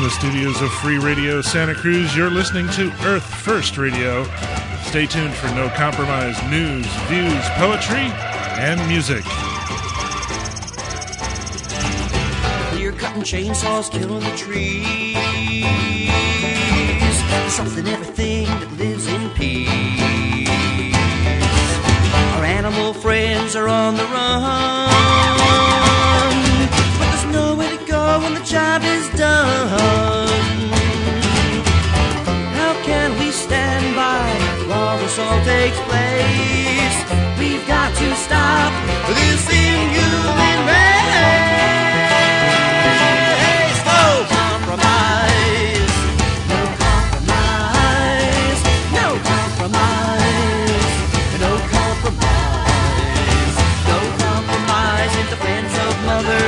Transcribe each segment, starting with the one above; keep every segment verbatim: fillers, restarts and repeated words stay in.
the studios of Free Radio Santa Cruz, you're listening to Earth First Radio. Stay tuned for No Compromise news, views, poetry, and music. You're cutting chainsaws, killing the trees. Something, everything that lives in peace. Our animal friends are on the run, but there's nowhere to go when the job is done. How can we stand by while this all takes place? We've got to stop this inhuman race. No compromise, no compromise, no compromise, no compromise, no compromise in defense of Mother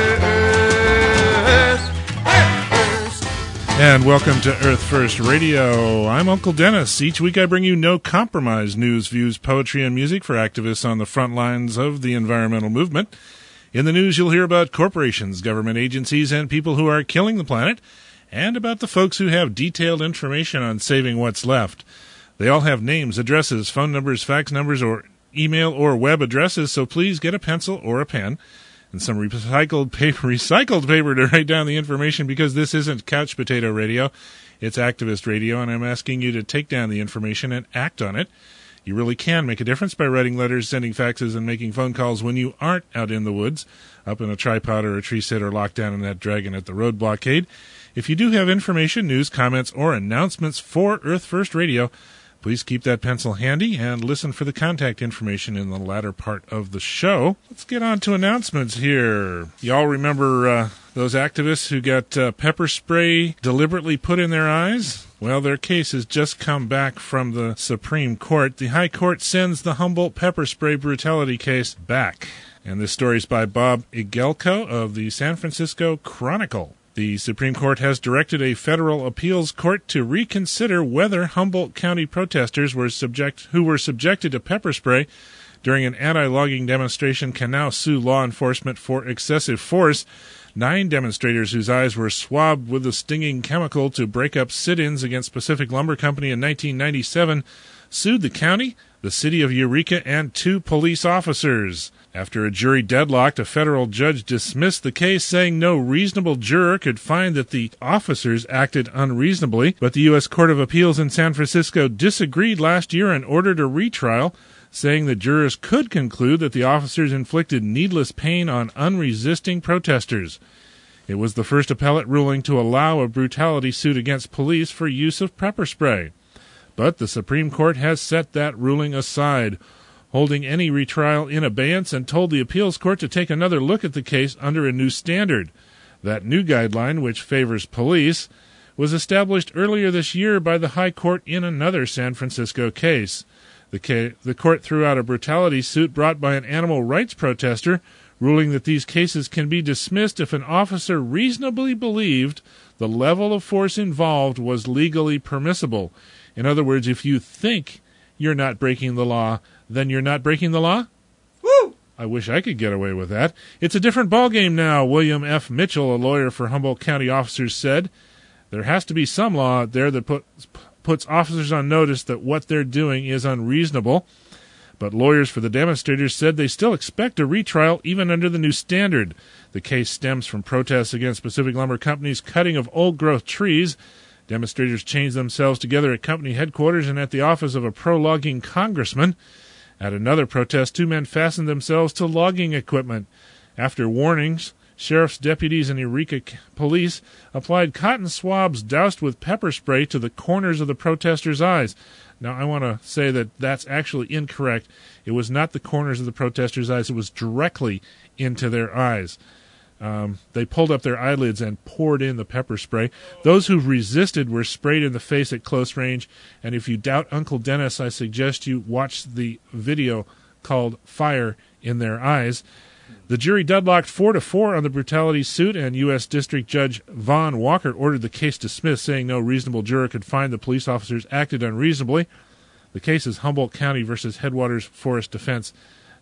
Earth. Earth First. And welcome to Earth First Radio. I'm Uncle Dennis. Each week I bring you No Compromise news, views, poetry, and music for activists on the front lines of the environmental movement. In the news, you'll hear about corporations, government agencies, and people who are killing the planet, and about the folks who have detailed information on saving what's left. They all have names, addresses, phone numbers, fax numbers, or email or web addresses, so please get a pencil or a pen and some recycled paper, recycled paper to write down the information, because this isn't couch potato radio, it's activist radio, and I'm asking you to take down the information and act on it. You really can make a difference by writing letters, sending faxes, and making phone calls when you aren't out in the woods, up in a tripod or a tree sit, or locked down in that dragon at the road blockade. If you do have information, news, comments, or announcements for Earth First Radio, please keep that pencil handy and listen for the contact information in the latter part of the show. Let's get on to announcements here. Y'all remember uh, those activists who got uh, pepper spray deliberately put in their eyes? Well, their case has just come back from the Supreme Court. The High Court sends the Humboldt pepper spray brutality case back. And this story is by Bob Igelko of the San Francisco Chronicle. The Supreme Court has directed a federal appeals court to reconsider whether Humboldt County protesters were subject, who were subjected to pepper spray during an anti-logging demonstration can now sue law enforcement for excessive force. Nine demonstrators whose eyes were swabbed with the stinging chemical to break up sit-ins against Pacific Lumber Company in nineteen ninety-seven sued the county, the city of Eureka, and two police officers. After a jury deadlocked, a federal judge dismissed the case, saying no reasonable juror could find that the officers acted unreasonably. But the U S Court of Appeals in San Francisco disagreed last year and ordered a retrial, saying the jurors could conclude that the officers inflicted needless pain on unresisting protesters. It was the first appellate ruling to allow a brutality suit against police for use of pepper spray. But the Supreme Court has set that ruling aside, holding any retrial in abeyance, and told the appeals court to take another look at the case under a new standard. That new guideline, which favors police, was established earlier this year by the High Court in another San Francisco case. The, ca- the court threw out a brutality suit brought by an animal rights protester, ruling that these cases can be dismissed if an officer reasonably believed the level of force involved was legally permissible. In other words, if you think you're not breaking the law, then you're not breaking the law? Woo! I wish I could get away with that. It's a different ballgame now, William F. Mitchell, a lawyer for Humboldt County officers, said. There has to be some law out there that puts, puts officers on notice that what they're doing is unreasonable. But lawyers for the demonstrators said they still expect a retrial even under the new standard. The case stems from protests against Pacific Lumber Company's cutting of old-growth trees. Demonstrators changed themselves together at company headquarters and at the office of a pro-logging congressman. At another protest, two men fastened themselves to logging equipment. After warnings, sheriff's deputies and Eureka police applied cotton swabs doused with pepper spray to the corners of the protesters' eyes. Now, I want to say that that's actually incorrect. It was not the corners of the protesters' eyes. It was directly into their eyes. Um, they pulled up their eyelids and poured in the pepper spray. Those who resisted were sprayed in the face at close range. And if you doubt Uncle Dennis, I suggest you watch the video called Fire in Their Eyes. The jury deadlocked four to four on the brutality suit, and U S District Judge Vaughn Walker ordered the case dismissed, saying no reasonable juror could find the police officers acted unreasonably. The case is Humboldt County versus Headwaters Forest Defense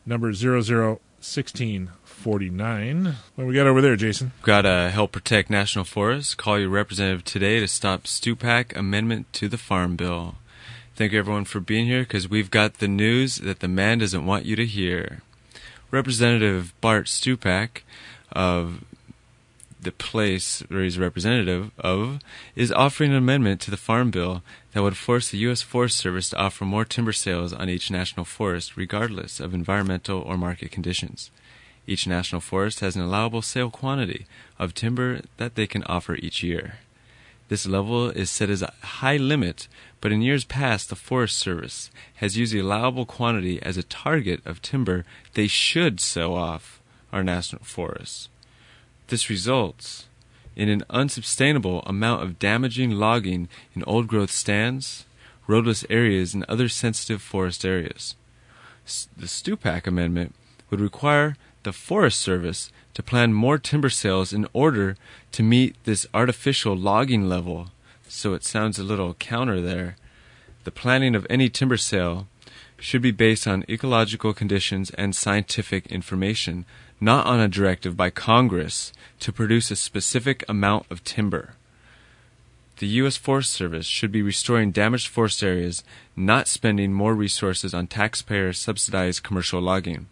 number zero zero one six four nine. What we got over there, Jason? Got to help protect national forests. Call your representative today to stop Stupak amendment to the Farm Bill. Thank you, everyone, for being here, because we've got the news that the man doesn't want you to hear. Representative Bart Stupak of the place where he's representative of is offering an amendment to the Farm Bill that would force the U S Forest Service to offer more timber sales on each national forest, regardless of environmental or market conditions. Each national forest has an allowable sale quantity of timber that they can offer each year. This level is set as a high limit, but in years past, the Forest Service has used the allowable quantity as a target of timber they should sell off our national forests. This results in an unsustainable amount of damaging logging in old-growth stands, roadless areas, and other sensitive forest areas. The Stupak Amendment would require the Forest Service to plan more timber sales in order to meet this artificial logging level. So it sounds a little counter there. The planning of any timber sale should be based on ecological conditions and scientific information, not on a directive by Congress to produce a specific amount of timber. The U S Forest Service should be restoring damaged forest areas, not spending more resources on taxpayer-subsidized commercial logging.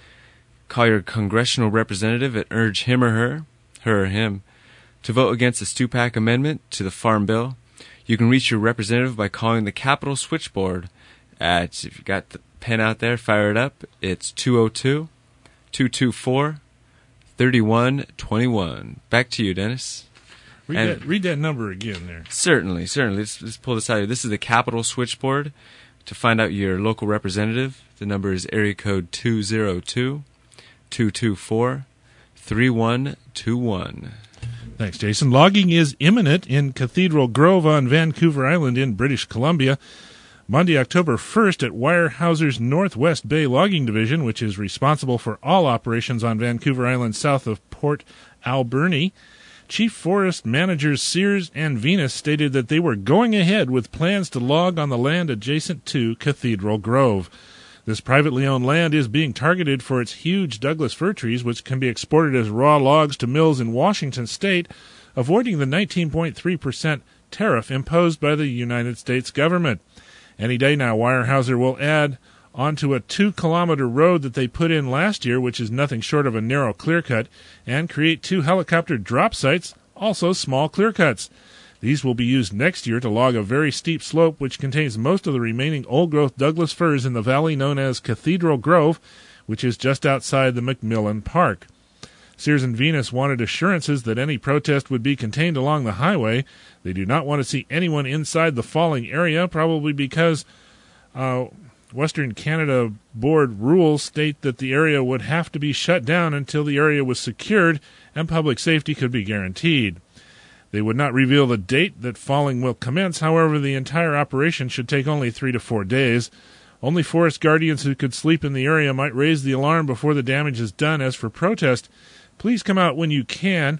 Call your congressional representative and urge him or her, her or him, to vote against the Stupak Amendment to the Farm Bill. You can reach your representative by calling the Capitol Switchboard at, if you got the pen out there, fire it up, it's two oh two, two two four, three one two one. Back to you, Dennis. Read that, read that number again there. Certainly, certainly. Let's, let's pull this out here. This is the Capitol Switchboard. To find out your local representative, the number is area code two oh two, two two four, three one two one. Thanks, Jason. Logging is imminent in Cathedral Grove on Vancouver Island in British Columbia. Monday, October first, at Weyerhaeuser's Northwest Bay Logging Division, which is responsible for all operations on Vancouver Island south of Port Alberni, Chief Forest Managers Sears and Venus stated that they were going ahead with plans to log on the land adjacent to Cathedral Grove. This privately owned land is being targeted for its huge Douglas fir trees, which can be exported as raw logs to mills in Washington state, avoiding the nineteen point three percent tariff imposed by the United States government. Any day now, Weyerhaeuser will add onto a two-kilometer road that they put in last year, which is nothing short of a narrow clear-cut, and create two helicopter drop sites, also small clear-cuts. These will be used next year to log a very steep slope which contains most of the remaining old-growth Douglas firs in the valley known as Cathedral Grove, which is just outside the McMillan Park. Sears and Venus wanted assurances that any protest would be contained along the highway. They do not want to see anyone inside the falling area, probably because uh, Western Canada Board rules state that the area would have to be shut down until the area was secured and public safety could be guaranteed. They would not reveal the date that falling will commence. However, the entire operation should take only three to four days. Only forest guardians who could sleep in the area might raise the alarm before the damage is done. As for protest, please come out when you can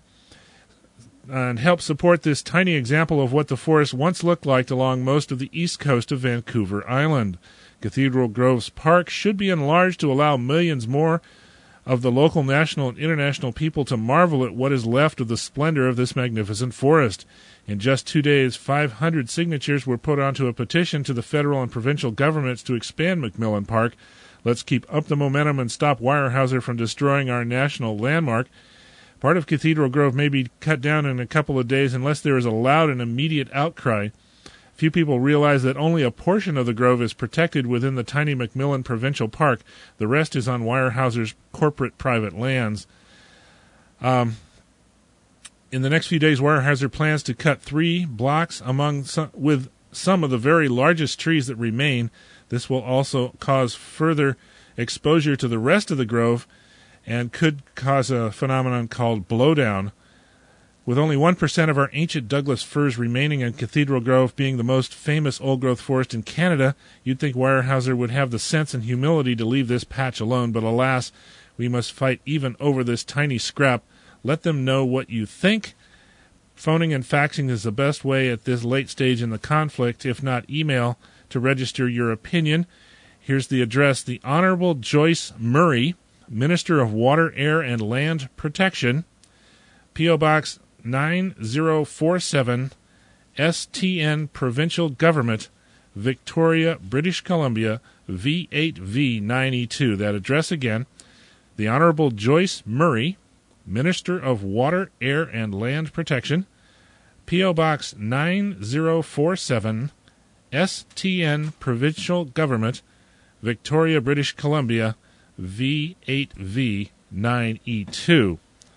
and help support this tiny example of what the forest once looked like along most of the east coast of Vancouver Island. Cathedral Grove's park should be enlarged to allow millions more of the local, national, and international people to marvel at what is left of the splendor of this magnificent forest. In just two days, five hundred signatures were put onto a petition to the federal and provincial governments to expand McMillan Park. Let's keep up the momentum and stop Weyerhaeuser from destroying our national landmark. Part of Cathedral Grove may be cut down in a couple of days unless there is a loud and immediate outcry. Few people realize that only a portion of the grove is protected within the tiny McMillan Provincial Park. The rest is on Weyerhaeuser's corporate private lands. Um, in the next few days, Weyerhaeuser plans to cut three blocks among some, with some of the very largest trees that remain. This will also cause further exposure to the rest of the grove and could cause a phenomenon called blowdown. With only one percent of our ancient Douglas firs remaining in Cathedral Grove being the most famous old-growth forest in Canada, you'd think Weyerhaeuser would have the sense and humility to leave this patch alone, but alas, we must fight even over this tiny scrap. Let them know what you think. Phoning and faxing is the best way at this late stage in the conflict, if not email, to register your opinion. Here's the address: the Honorable Joyce Murray, Minister of Water, Air, and Land Protection, P O. Box nine zero four seven, S T N Provincial Government, Victoria, British Columbia, V eight V nine E two. That address again: the Honorable Joyce Murray, Minister of Water, Air, and Land Protection, P O. Box nine zero four seven, S T N Provincial Government, Victoria, British Columbia, V eight V nine E two.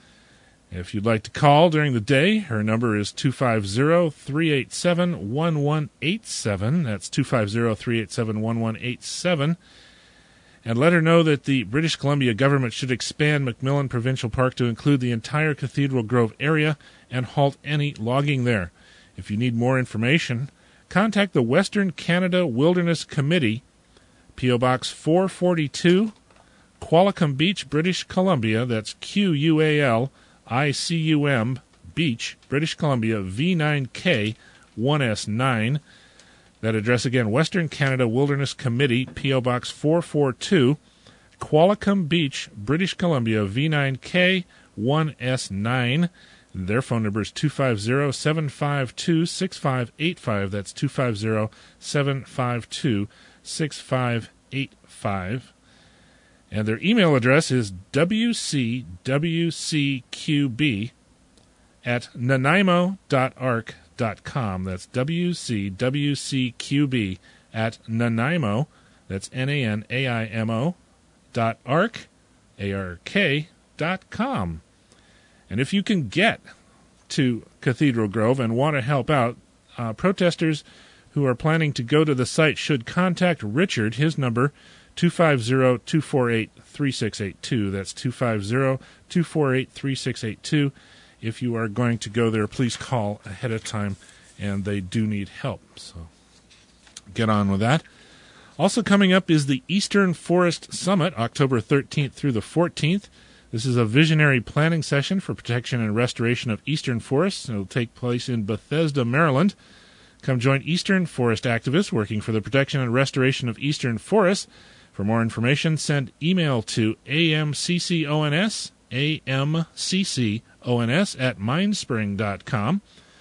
If you'd like to call during the day, her number is two five zero, three eight seven, one one eight seven. That's two five zero, three eight seven, one one eight seven. And let her know that the British Columbia government should expand McMillan Provincial Park to include the entire Cathedral Grove area and halt any logging there. If you need more information, contact the Western Canada Wilderness Committee, P O. Box four forty-two, Qualicum Beach, British Columbia. That's Q U A L I C U M, Beach, British Columbia, V nine K one S nine. That address again: Western Canada Wilderness Committee, P O. Box four forty-two, Qualicum Beach, British Columbia, V nine K one S nine. Their phone number is two five zero, seven five two, six five eight five. That's two five zero, seven five two, six five eight five. And their email address is w c w c q b at nanaimo dot arc dot com. That's w c w c q b at nanaimo, that's N A N A I M O, dot arc, A R K, dot com. And if you can get to Cathedral Grove and want to help out, uh, protesters who are planning to go to the site should contact Richard. His number, two five zero, two four eight, three six eight two. That's two five zero, two four eight, three six eight two. If you are going to go there, please call ahead of time, and they do need help. So get on with that. Also coming up is the Eastern Forest Summit, October thirteenth through the fourteenth. This is a visionary planning session for protection and restoration of eastern forests. It will take place in Bethesda, Maryland. Come join Eastern Forest activists working for the protection and restoration of eastern forests. For more information, send email to amccons, A M C C O N S at mindspring dot com,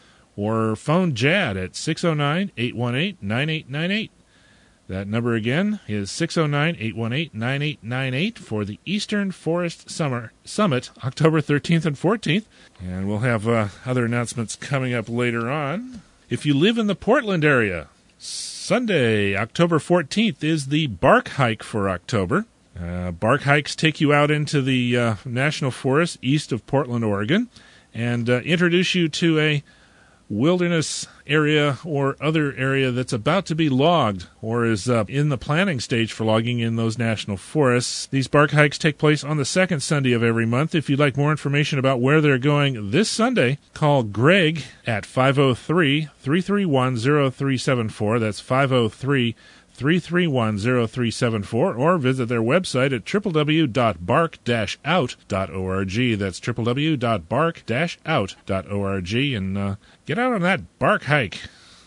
or phone Jad at six oh nine, eight one eight, nine eight nine eight. That number again is six oh nine, eight one eight, nine eight nine eight for the Eastern Forest Summer Summit, October thirteenth and fourteenth. And we'll have uh, other announcements coming up later on. If you live in the Portland area, Sunday, October fourteenth, is the Bark Hike for October. Uh, bark hikes take you out into the uh, National Forest east of Portland, Oregon, and uh, introduce you to a wilderness area or other area that's about to be logged or is uh, in the planning stage for logging in those national forests. These bark hikes take place on the second Sunday of every month. If you'd like more information about where they're going this Sunday, call Greg at five oh three, three three one, oh three seven four. That's five oh three, three three one, oh three seven four, or visit their website at w w w dot bark dash out dot org. That's w w w dot bark dash out dot org, and uh, get out on that bark hike.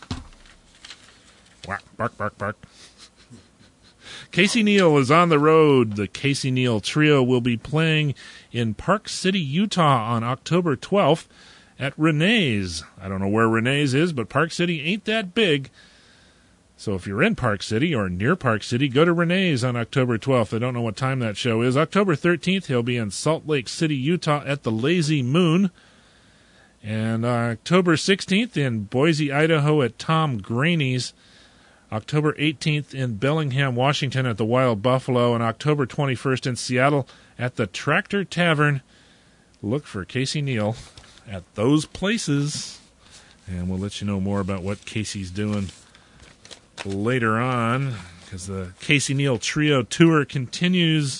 Bark, bark, bark. Casey Neal is on the road. The Casey Neal Trio will be playing in Park City, Utah on October twelfth at Renee's. I don't know where Renee's is, but Park City ain't that big. So if you're in Park City or near Park City, go to Renee's on October twelfth. I don't know what time that show is. October thirteenth, he'll be in Salt Lake City, Utah at the Lazy Moon. And uh, October sixteenth in Boise, Idaho at Tom Graney's. October eighteenth in Bellingham, Washington at the Wild Buffalo. And October twenty-first in Seattle at the Tractor Tavern. Look for Casey Neal at those places. And we'll let you know more about what Casey's doing later on, because the Casey Neal Trio Tour continues.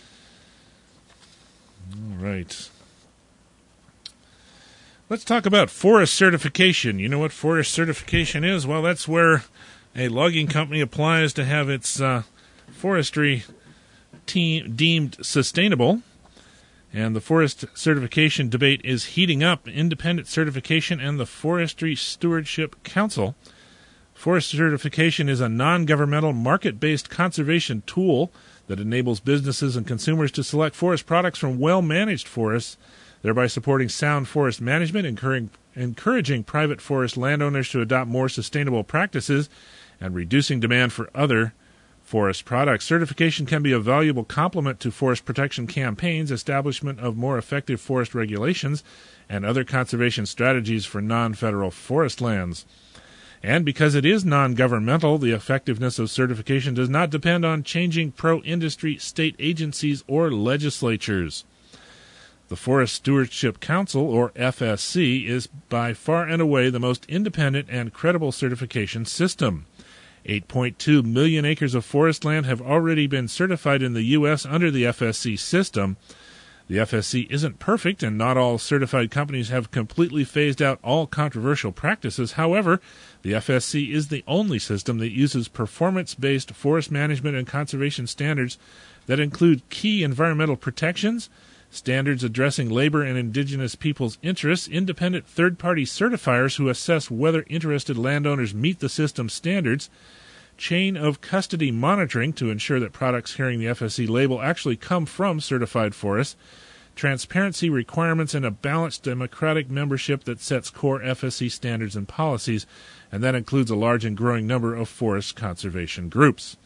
All right. Let's talk about forest certification. You know what forest certification is? Well, that's where a logging company applies to have its uh, forestry team deemed sustainable. And the forest certification debate is heating up. Independent Certification and the Forestry Stewardship Council Forest certification is a non-governmental, market-based conservation tool that enables businesses and consumers to select forest products from well-managed forests, thereby supporting sound forest management, encouraging, encouraging private forest landowners to adopt more sustainable practices, and reducing demand for other forest products. Certification can be a valuable complement to forest protection campaigns, establishment of more effective forest regulations, and other conservation strategies for non-federal forest lands. And because it is non-governmental, the effectiveness of certification does not depend on changing pro-industry state agencies or legislatures. The Forest Stewardship Council, or F S C, is by far and away the most independent and credible certification system. eight point two million acres of forest land have already been certified in the U S under the F S C system. The F S C isn't perfect, and not all certified companies have completely phased out all controversial practices. However, the F S C is the only system that uses performance-based forest management and conservation standards that include key environmental protections, standards addressing labor and indigenous peoples' interests, independent third-party certifiers who assess whether interested landowners meet the system's standards, chain of custody monitoring to ensure that products carrying the F S C label actually come from certified forests, transparency requirements, and a balanced democratic membership that sets core F S C standards and policies, and that includes a large and growing number of forest conservation groups.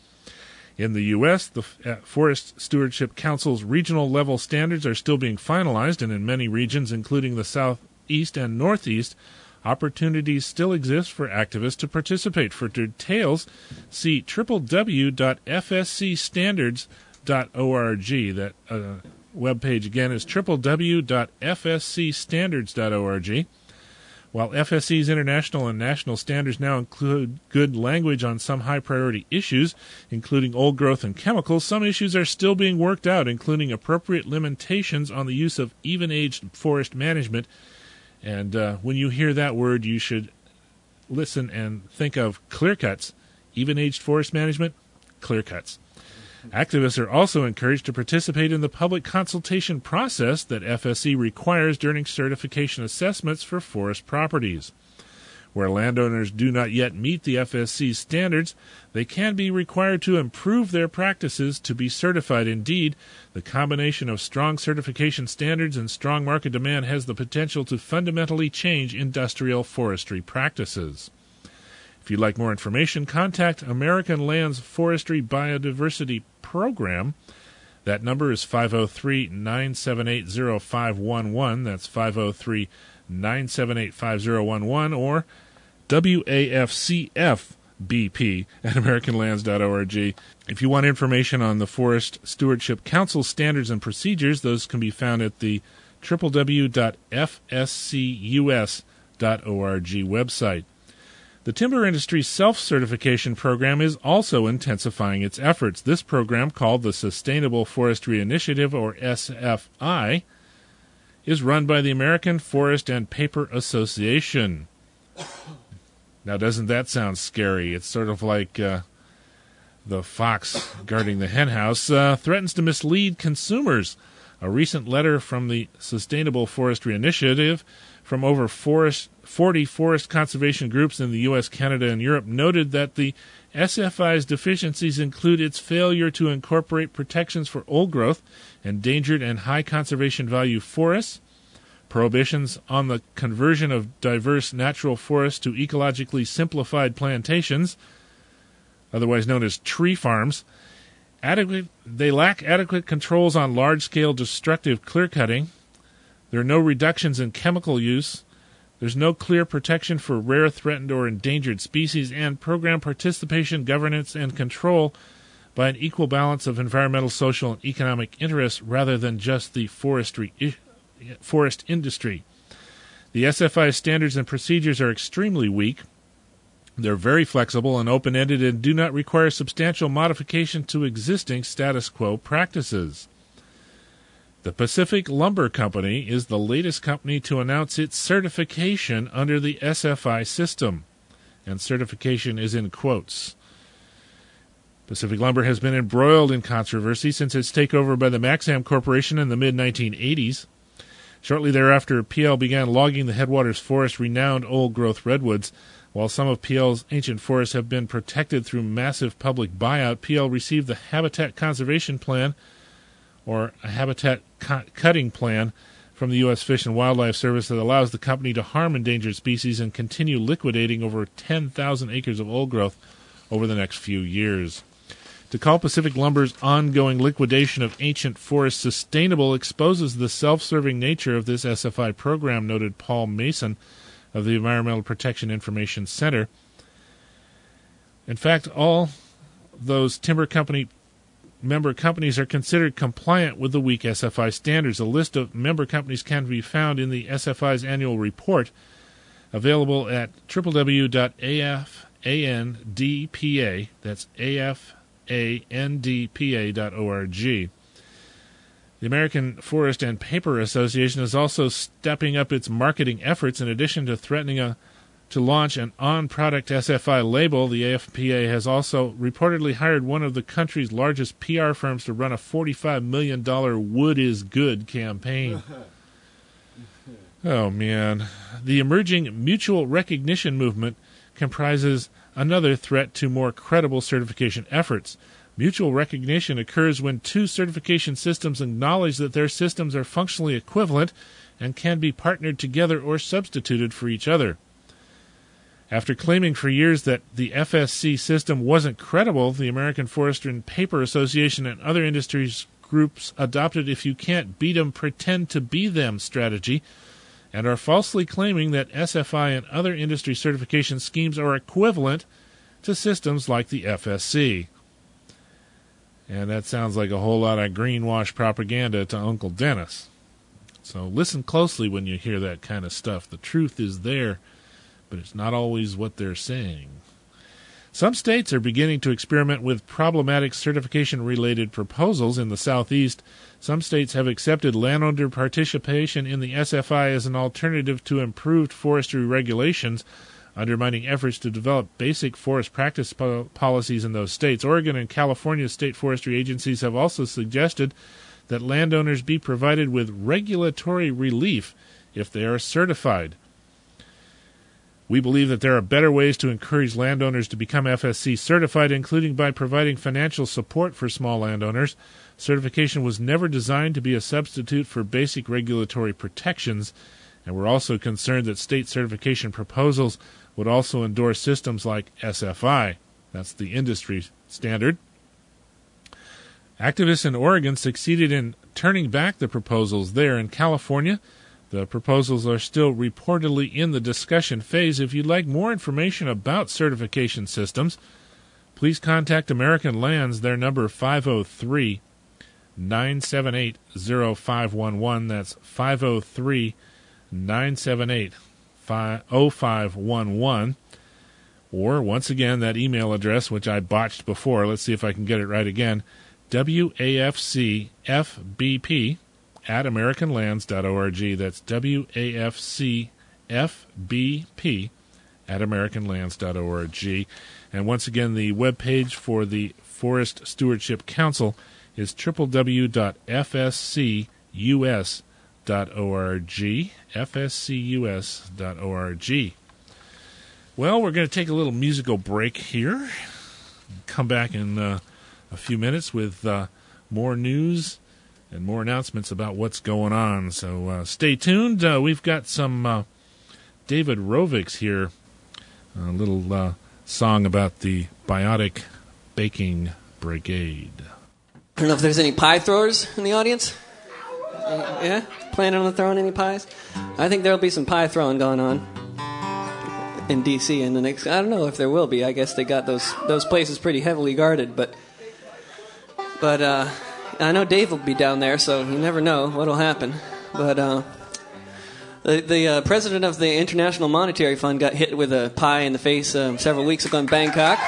In the U S, the Forest Stewardship Council's regional level standards are still being finalized, and in many regions, including the Southeast and Northeast, opportunities still exist for activists to participate. For details, see w w w dot f s c standards dot org. That uh, webpage again is w w w dot f s c standards dot org. While F S C's international and national standards now include good language on some high-priority issues, including old growth and chemicals, some issues are still being worked out, including appropriate limitations on the use of even-aged forest management. And uh, when you hear that word, you should listen and think of clear cuts. Even-aged forest management, clear cuts. Activists are also encouraged to participate in the public consultation process that F S C requires during certification assessments for forest properties. Where landowners do not yet meet the F S C's standards, they can be required to improve their practices to be certified. Indeed, the combination of strong certification standards and strong market demand has the potential to fundamentally change industrial forestry practices. If you'd like more information, contact American Lands Forestry Biodiversity Program. That number is five oh three, nine seven eight, oh five one one. That's five oh three, nine seven eight, five oh one one, or W A F C F B P at american lands dot org. If you want information on the Forest Stewardship Council standards and procedures, those can be found at the w w w dot f s c u s dot org website. The timber industry's self-certification program is also intensifying its efforts. This program, called the Sustainable Forestry Initiative, or S F I, is run by the American Forest and Paper Association. Now, doesn't that sound scary? It's sort of like uh, the fox guarding the henhouse uh, threatens to mislead consumers. A recent letter from the Sustainable Forestry Initiative from over forty forest conservation groups in the U S, Canada, and Europe noted that the S F I's deficiencies include its failure to incorporate protections for old growth, endangered and high conservation value forests, prohibitions on the conversion of diverse natural forests to ecologically simplified plantations, otherwise known as tree farms. Adequate, they lack adequate controls on large-scale destructive clear-cutting. There are no reductions in chemical use. There's no clear protection for rare, threatened, or endangered species, and program participation, governance, and control by an equal balance of environmental, social, and economic interests rather than just the forestry I- forest industry. The S F I standards and procedures are extremely weak. They're very flexible and open-ended and do not require substantial modification to existing status quo practices. The Pacific Lumber Company is the latest company to announce its certification under the S F I system, and certification is in quotes. Pacific Lumber has been embroiled in controversy since its takeover by the Maxam Corporation in the mid nineteen eighties. Shortly thereafter, P L began logging the Headwaters Forest renowned old-growth redwoods. While some of P L's ancient forests have been protected through massive public buyout, P L received the Habitat Conservation Plan, or a habitat cu- cutting plan, from the U S Fish and Wildlife Service that allows the company to harm endangered species and continue liquidating over ten thousand acres of old growth over the next few years. To call Pacific Lumber's ongoing liquidation of ancient forests sustainable exposes the self-serving nature of this S F I program, noted Paul Mason of the Environmental Protection Information Center. In fact, all those timber company member companies are considered compliant with the weak S F I standards. A list of member companies can be found in the S F I's annual report, available at w w w dot a f a n d p a, that's A F A N D P A dot org. The American Forest and Paper Association is also stepping up its marketing efforts. In addition to threatening a, to launch an on-product S F I label, the A F P A has also reportedly hired one of the country's largest P R firms to run a forty-five million dollars Wood is Good campaign. Oh, man. The emerging mutual recognition movement comprises another threat to more credible certification efforts. Mutual recognition occurs when two certification systems acknowledge that their systems are functionally equivalent and can be partnered together or substituted for each other. After claiming for years that the F S C system wasn't credible, the American Forest and Paper Association and other industries groups adopted "if you can't beat 'em, pretend to be them" strategy, and are falsely claiming that S F I and other industry certification schemes are equivalent to systems like the F S C. And that sounds like a whole lot of greenwash propaganda to Uncle Dennis. So listen closely when you hear that kind of stuff. The truth is there, but it's not always what they're saying. Some states are beginning to experiment with problematic certification-related proposals. In the Southeast, some states have accepted landowner participation in the S F I as an alternative to improved forestry regulations, undermining efforts to develop basic forest practice po- policies in those states. Oregon and California state forestry agencies have also suggested that landowners be provided with regulatory relief if they are certified. We believe that there are better ways to encourage landowners to become F S C certified, including by providing financial support for small landowners. Certification was never designed to be a substitute for basic regulatory protections, and we're also concerned that state certification proposals would also endorse systems like S F I. That's the industry standard. Activists in Oregon succeeded in turning back the proposals there. In California, the proposals are still reportedly in the discussion phase. If you'd like more information about certification systems, please contact American Lands. Their number five oh three, nine seven eight, oh five one one. That's five oh three, nine seven eight, oh five one one. Or, once again, that email address, which I botched before. Let's see if I can get it right again. W A F C F B P at american lands dot org. That's W A F C F B P at american lands dot org. And once again, the webpage for the Forest Stewardship Council is w w w dot f s c u s dot org. f s c u s dot org. Well, we're going to take a little musical break here. Come back in uh, a few minutes with uh, more news and more announcements about what's going on. So uh, stay tuned. Uh, we've got some uh, David Rovics here, a little uh, song about the Biotic Baking Brigade. I don't know if there's any pie throwers in the audience. Uh, yeah? Planning on throwing any pies? I think there'll be some pie throwing going on in D C in the next... I don't know if there will be. I guess they got those those places pretty heavily guarded, but... But, uh... I know Dave will be down there, so you never know what'll happen. But uh, the the uh, president of the International Monetary Fund got hit with a pie in the face uh, several weeks ago in Bangkok.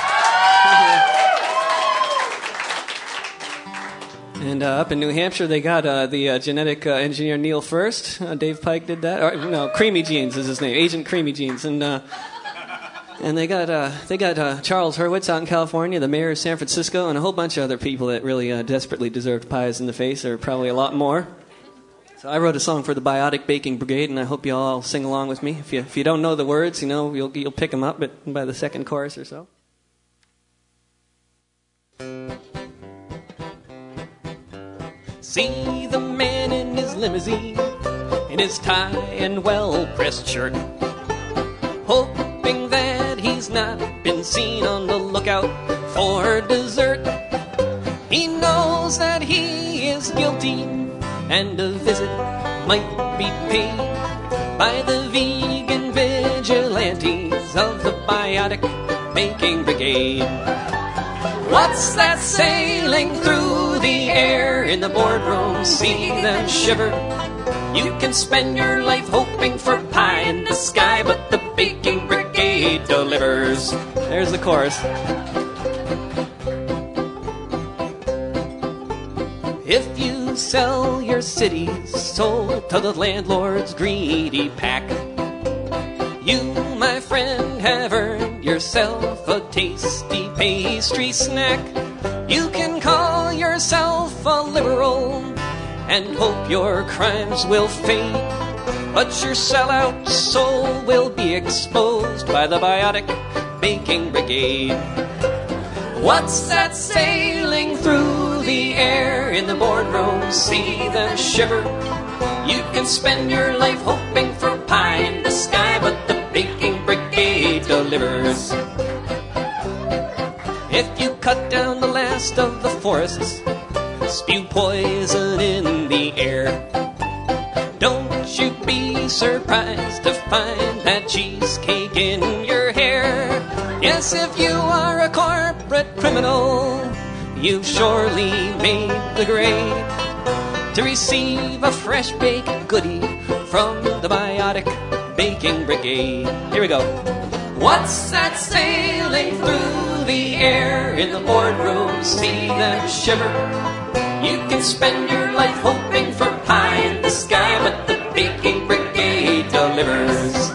And uh, up in New Hampshire, they got uh, the uh, genetic uh, engineer Neil First. Uh, Dave Pike did that. Or, no, Creamy Jeans is his name, Agent Creamy Jeans, and. Uh, And they got uh, they got uh, Charles Hurwitz out in California, the mayor of San Francisco, and a whole bunch of other people that really uh, desperately deserved pies in the face, or probably a lot more. So I wrote a song for the Biotic Baking Brigade, and I hope you all sing along with me. If you if you don't know the words, you know you'll you'll pick them up, but by the second chorus or so. See the man in his limousine, in his tie and well-pressed shirt, hoping that he's not been seen on the lookout for dessert. He knows that he is guilty, and a visit might be paid by the vegan vigilantes of the Biotic Baking Brigade. What's that sailing through the air in the boardroom? See them shiver. You can spend your life hoping for pie in the sky, but the Baking Brigade delivers. There's the chorus. If you sell your city's soul to the landlord's greedy pack, you, my friend, have earned yourself a tasty pastry snack. You can call yourself a liberal and hope your crimes will fade, but your sellout soul will be exposed by the Biotic Baking Brigade. What's that sailing through the air in the boardroom? See them shiver. You can spend your life hoping for pie in the sky, but the Baking Brigade delivers. If you cut down the last of the forests, spew poison in the air, don't you be surprised to find that cheesecake in your hair. Yes, if you are a corporate criminal, you've surely made the grade to receive a fresh baked goodie from the Biotic Baking Brigade. Here we go. What's that sailing through the air in the boardroom? See them shiver. You can spend your life hoping for pie in the sky, but the Baking Brigade delivers.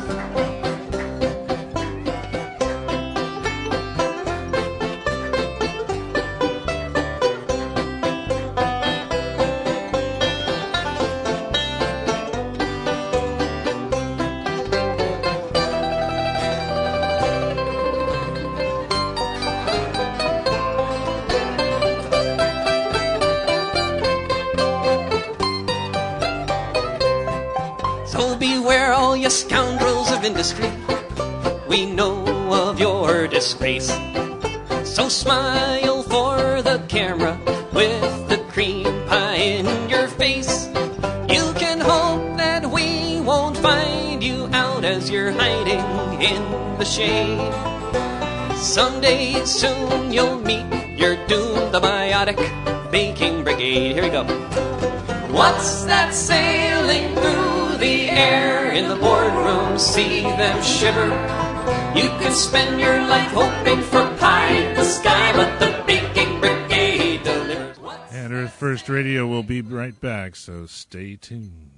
You scoundrels of industry, we know of your disgrace. So smile for the camera with the cream pie in your face. You can hope that we won't find you out as you're hiding in the shade. Someday soon you'll meet your doom, the Biotic Baking Brigade. Here we go. What's that sailing through the air in the boardroom? See them shiver. You can spend your life hoping for pie in the sky, but the Baking Brigade delivers. And Earth First Radio will be right back, so stay tuned.